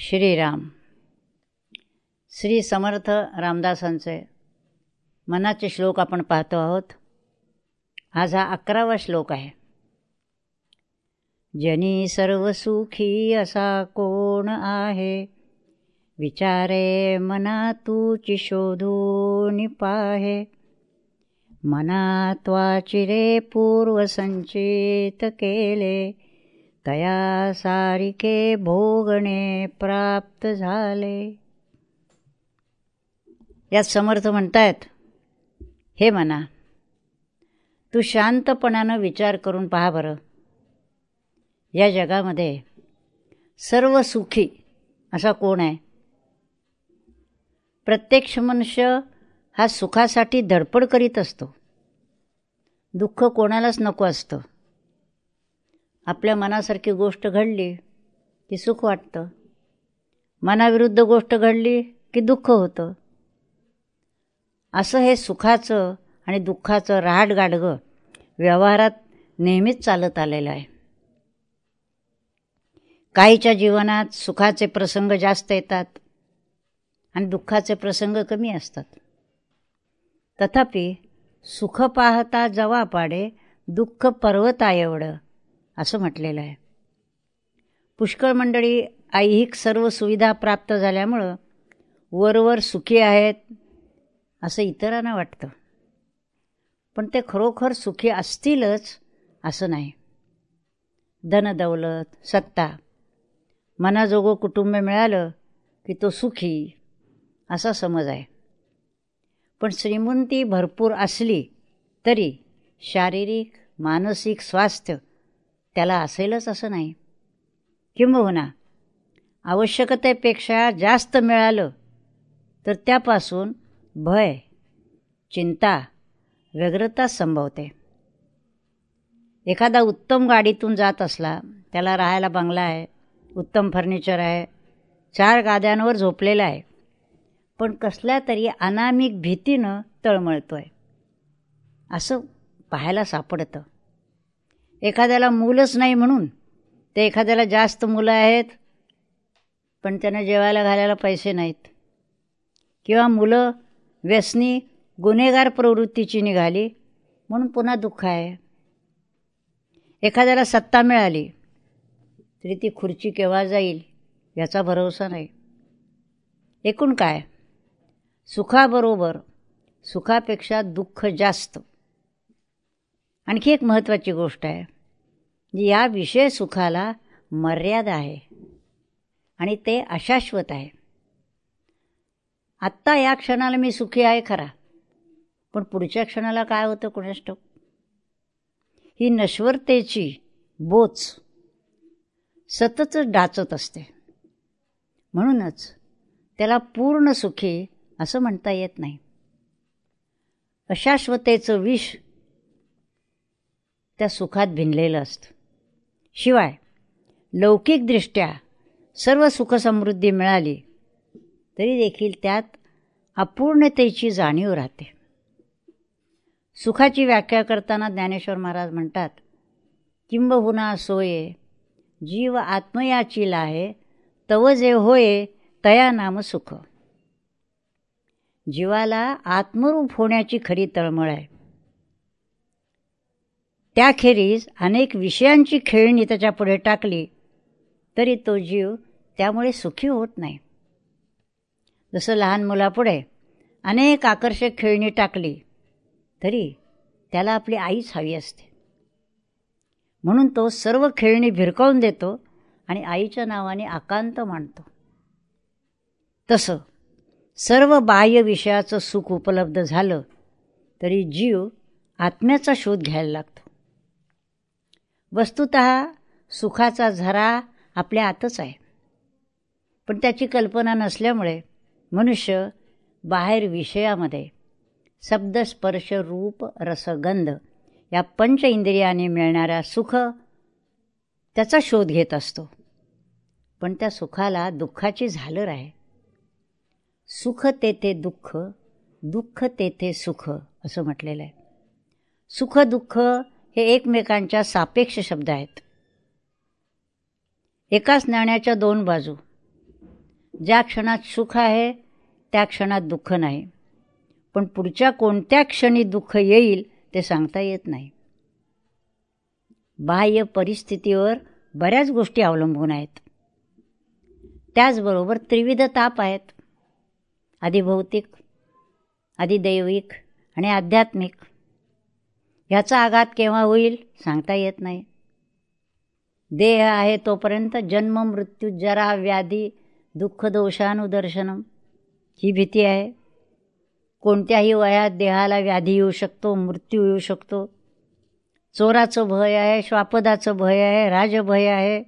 श्रीराम. श्री समर्थ रामदासांचे मनाचे श्लोक आपण पाहतो आहोत. आज हा 11वा श्लोक आहे. जनी सर्व सुखी असा कोण आहे, विचारे मना तूची शोधून पाहे. मना त्वाचिरे पूर्व संचित केले, तया सारिके भोगणे प्राप्त झाले. यात समर्थ म्हणतायत, हे मना, तू शांतपणानं विचार करून पहा बरं. या जगामध्ये सर्व सुखी असा कोण आहे? प्रत्यक्ष मनुष्य हा सुखासाठी धडपड करीत असतो. दुःख कोणालाच नको असतं. आपल्या मनासारखी गोष्ट घडली की सुख वाटतं, मनाविरुद्ध गोष्ट घडली की दुःख होतं. असं हे सुखाचं आणि दुःखाचं रहाटगाडगं व्यवहारात नेहमीच चालत आलेलं आहे. काहीच्या जीवनात सुखाचे प्रसंग जास्त येतात आणि दुःखाचे प्रसंग कमी असतात. तथापि सुख पाहता जवा पाडे, दुःख पर्वता एवढं असं म्हटलेलं आहे. पुष्कळ मंडळी ऐहिक सर्व सुविधा प्राप्त झाल्यामुळं वरवर सुखी आहेत असं इतरांना वाटतं. पण ते खरोखर सुखी असतीलच असं नाही. धनदौलत, सत्ता, मनाजोगं कुटुंब मिळालं की तो सुखी असा समज आहे. पण श्रीमंती भरपूर असली तरी शारीरिक मानसिक स्वास्थ्य त्याला असेलच असं नाही. किंबहुना आवश्यकतेपेक्षा जास्त मिळालं तर त्यापासून भय, चिंता, व्यग्रता संभवते. एखादा उत्तम गाडीतून जात असला, त्याला राहायला बंगला आहे, उत्तम फर्निचर आहे, 4 गाद्यांवर झोपलेला आहे, पण कसल्या तरी अनामिक भीतीनं तळमळतोय असं पाहायला सापडतं. एखाद्याला मूलच नाही म्हणून ते एखाद्याला जास्त मुलं आहेत पण त्यांना जेवायला घालायला पैसे नाहीत, किंवा मुलं व्यसनी गुन्हेगार प्रवृत्तीची निघाली म्हणून पुन्हा दुःख आहे. एखाद्याला सत्ता मिळाली तरी ती खुर्ची केव्हा जाईल याचा भरोसा नाही. एकूण काय, सुखाबरोबर सुखापेक्षा दुःख जास्त. आणखी एक महत्त्वाची गोष्ट आहे, या विषय सुखाला मर्यादा आहे आणि ते अशाश्वत आहे. आत्ता या क्षणाला मी सुखी आहे खरा, पण पुढच्या क्षणाला काय होतं कुणास ठाऊक. ही नश्वरतेची बोच सतत डाचत असते. म्हणूनच त्याला पूर्ण सुखी असं म्हणता येत नाही. अशाश्वतेचं विष त्या सुखात भिनलेलं असतं. शिवाय लौकिकदृष्ट्या सर्व सुखसमृद्धी मिळाली तरी देखील त्यात अपूर्णतेची जाणीव राहते. सुखाची व्याख्या करताना ज्ञानेश्वर महाराज म्हणतात, किंबहुना सोये जीव आत्मयाची लाहे, तव जे होये तया नाम सुख. जीवाला आत्मरूप होण्याची खरी तळमळ आहे. त्याखेरीज अनेक विषयांची खेळणी त्याच्या पुढे टाकली तरी तो जीव त्यामुळे सुखी होत नाही. जसं लहान मुलापुढे अनेक आकर्षक खेळणी टाकली तरी त्याला आपली आईच हवी असते, म्हणून तो सर्व खेळणी भिरकावून देतो आणि आईच्या नावाने आकांत मानतो. तसं सर्व बाह्य विषयाचं सुख उपलब्ध झालं तरी जीव आत्म्याचा शोध घ्यायला लागतो. वस्तुतः सुखाचा झरा आपल्या आतच आहे, पण त्याची कल्पना नसल्यामुळे मनुष्य बाहेर विषयामध्ये शब्द स्पर्श रूप रसगंध या 5 इंद्रियाने मिळणाऱ्या सुख त्याचा शोध घेत असतो. पण त्या सुखाला दुःखाची झालर आहे. सुख तेथे दुःख, दुःख तेथे सुख असं म्हटलेलं आहे. सुख दुःख हे एकमेकांच्या सापेक्ष शब्द आहेत. एकाच नाण्याच्या 2 बाजू. ज्या क्षणात सुख आहे त्या क्षणात दुःख नाही, पण पुढच्या कोणत्या क्षणी दुःख येईल ते सांगता येत नाही. बाह्य परिस्थितीवर बऱ्याच गोष्टी अवलंबून आहेत. त्याचबरोबर त्रिविध ताप आहेत, आधी भौतिक, आधी दैविक आणि आध्यात्मिक. ह्याचा आघात केव्हा होईल सांगता येत नाही. देह आहे तोपर्यंत जन्म मृत्यू जरा व्याधी दुःख दोषानुदर्शनम ही भीती आहे. कोणत्याही वयात देहाला व्याधी येऊ शकतो, मृत्यू येऊ शकतो. चोराचं भय आहे, श्वापदाचं भय आहे, राजभय आहे.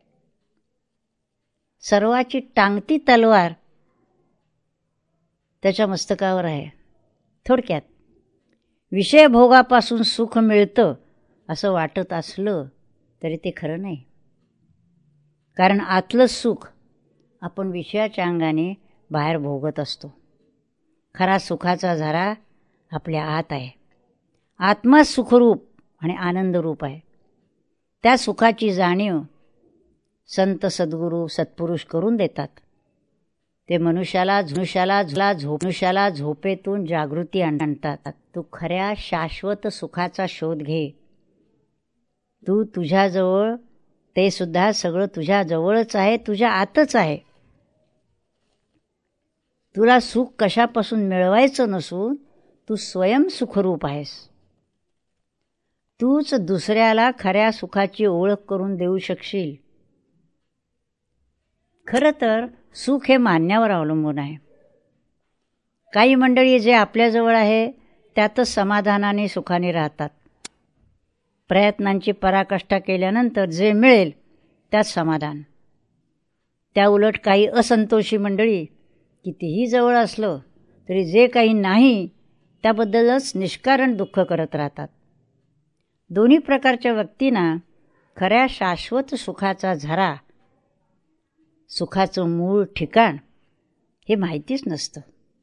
सर्वाची टांगती तलवार त्याच्या मस्तकावर आहे. थोडक्यात विषय भोगापासून सुख मिळतं असं वाटत असलं तरी ते खरं नाही. कारण आतलं सुख आपण विषयाच्या अंगाने बाहेर भोगत असतो. खरा सुखाचा झरा आपल्या आत आहे. आत्मा सुखरूप आणि आनंदरूप आहे. त्या सुखाची जाणीव संत सद्गुरू सत्पुरुष करून देतात. ते मनुष्याला झोपेतून जागृती आणतात. तू खऱ्या शाश्वत सुखाचा शोध घे. तू तुझ्याजवळ, ते सुद्धा सगळं तुझ्या जवळच आहे, तुझ्या आतच आहे. तुला सुख कशापासून मिळवायचं नसून तू स्वयं सुखरूप आहेस. तूच दुसऱ्याला खऱ्या सुखाची ओळख करून देऊ शकशील. खरं तर सुख हे मानण्यावर अवलंबून आहे. काही मंडळी जे आपल्याजवळ आहे त्यातच समाधानाने सुखाने राहतात. प्रयत्नांची पराकाष्ठा केल्यानंतर जे मिळेल त्यात समाधान. त्या उलट काही असंतोषी मंडळी कितीही जवळ असलं तरी जे काही नाही त्याबद्दलच निष्कारण दुःख करत राहतात. दोन्ही प्रकारच्या व्यक्तींना खऱ्या शाश्वत सुखाचा झरा, सुखाचं मूळ ठिकाण हे माहितीच नसतं.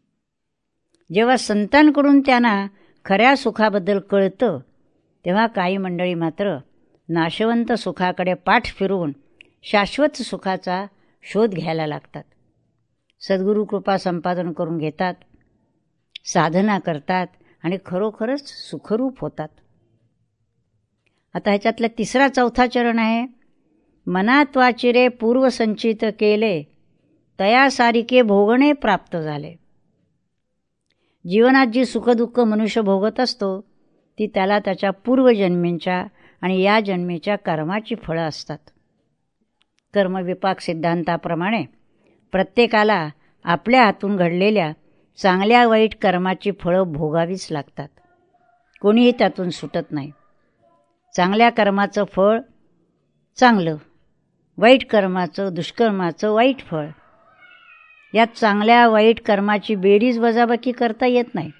जेव्हा संतांकडून त्यांना खऱ्या सुखाबद्दल कळतं तेव्हा काही मंडळी मात्र नाशवंत सुखाकडे पाठ फिरवून शाश्वत सुखाचा शोध घ्यायला लागतात. सद्गुरू कृपा संपादन करून घेतात, साधना करतात आणि खरोखरच सुखरूप होतात. आता ह्याच्यातला तिसरा चौथा चरण आहे, मनात वाचिरे पूर्वसंचित केले तया सारिके भोगणे प्राप्त झाले. जीवनात जी सुखदुःख मनुष्य भोगत असतो ती त्याला त्याच्या पूर्वजन्मींच्या आणि या जन्मीच्या कर्माची फळं असतात. कर्मविपाक सिद्धांताप्रमाणे प्रत्येकाला आपल्या हातून घडलेल्या चांगल्या वाईट कर्माची फळं भोगावीच लागतात. कोणीही त्यातून सुटत नाही. चांगल्या कर्माचं फळ चांगलं, वाईट कर्माचं, दुष्कर्माचं वाईट फळ. यात चांगल्या वाईट कर्माची बेरीज वजाबाकी करता येत नाही.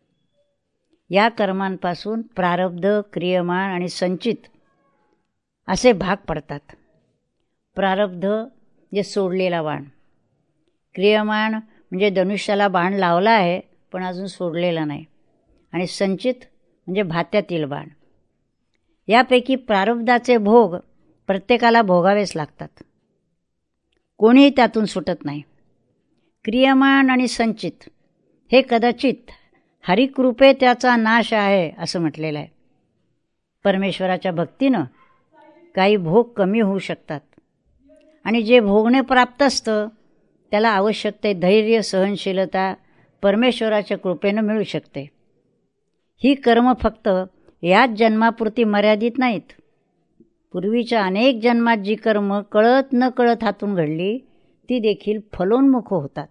या कर्मांपासून प्रारब्ध, क्रियमाण आणि संचित असे भाग पडतात. प्रारब्ध म्हणजे सोडलेला बाण, क्रियमाण म्हणजे धनुष्याला बाण लावला आहे पण अजून सोडलेला नाही, आणि संचित म्हणजे भात्यातील बाण. यापैकी प्रारब्धाचे भोग प्रत्येकाला भोगावेच लागतात. कोणीही त्यातून सुटत नाही. क्रियमाण आणि संचित हे कदाचित हरिकृपे त्याचा नाश आहे असं म्हटलेलं आहे. परमेश्वराच्या भक्तीनं काही भोग कमी होऊ शकतात आणि जे भोगणे प्राप्त असतं त्याला आवश्यक ते धैर्य, सहनशीलता परमेश्वराच्या कृपेनं मिळू शकते. ही कर्म फक्त याच जन्मापुरती मर्यादित नाहीत. पूर्वीच्या अनेक जन्मात जी कर्म कळत न कळत हातून घडली ती देखील फलोन्मुख होतात.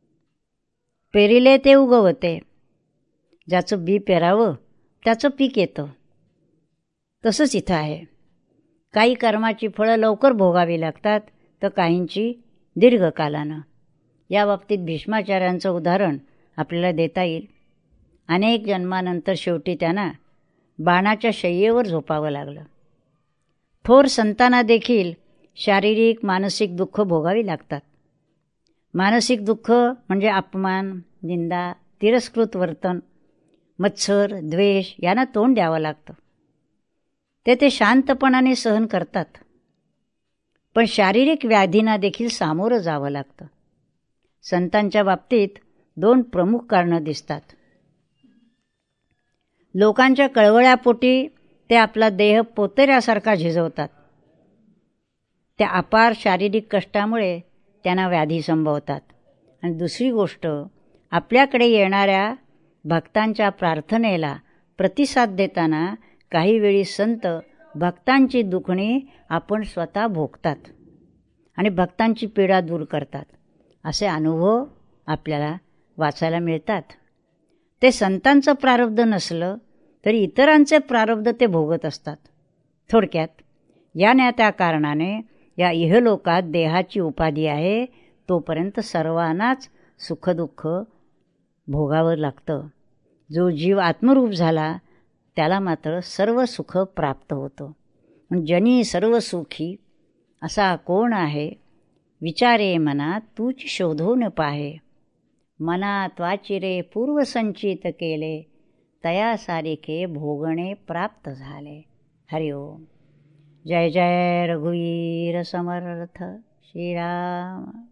पेरिले ते उगवते. ज्याचं बी पेरावं त्याचं पीक येतं. तसंच इथं आहे. काही कर्माची फळं लवकर भोगावी लागतात तर काहींची दीर्घकालानं. या बाबतीत भीष्माचार्यांचं उदाहरण आपल्याला देता येईल. अनेक जन्मानंतर शेवटी त्यांना बाणाच्या शय्येवर झोपावं लागलं. थोर संतांना देखील शारीरिक मानसिक दुःख भोगावी लागतात. मानसिक दुःख म्हणजे अपमान, निंदा, तिरस्कृत वर्तन, मत्सर, द्वेष यांना तोंड द्यावं लागतं. ते शांतपणाने सहन करतात. पण शारीरिक व्याधींना देखील सामोरं जावं लागतं. संतांच्या बाबतीत 2 प्रमुख कारणं दिसतात. लोकांच्या कळवळ्यापोटी ते आपला देह पोतेऱ्यासारखा झिजवतात. त्या अपार शारीरिक कष्टामुळे त्यांना व्याधी संभवतात. आणि दुसरी गोष्ट, आपल्याकडे येणाऱ्या भक्तांच्या प्रार्थनेला प्रतिसाद देताना काही वेळी संत भक्तांची दुखणी आपण स्वतः भोगतात आणि भक्तांची पीडा दूर करतात. असे अनुभव आपल्याला वाचायला मिळतात. ते संतांचं प्रारब्ध नसलं तरी इतरांचे प्रारब्ध ते भोगत असतात. थोडक्यात या त्या कारणाने या इहलोकात देहाची उपाधी आहे तोपर्यंत सर्वांनाच सुखदुःख भोगावं लागतं. जो जीव आत्मरूप झाला त्याला मात्र सर्व सुख प्राप्त होतं. जनी सर्व सुखी असा कोण आहे, विचारे मना तूच शोधून पाहे. मनात वाचिरे पूर्वसंचित केले, तया सारिखे भोगणे प्राप्त झाले. हरिओम. जय जय रघुवीर समर्थ श्रीराम.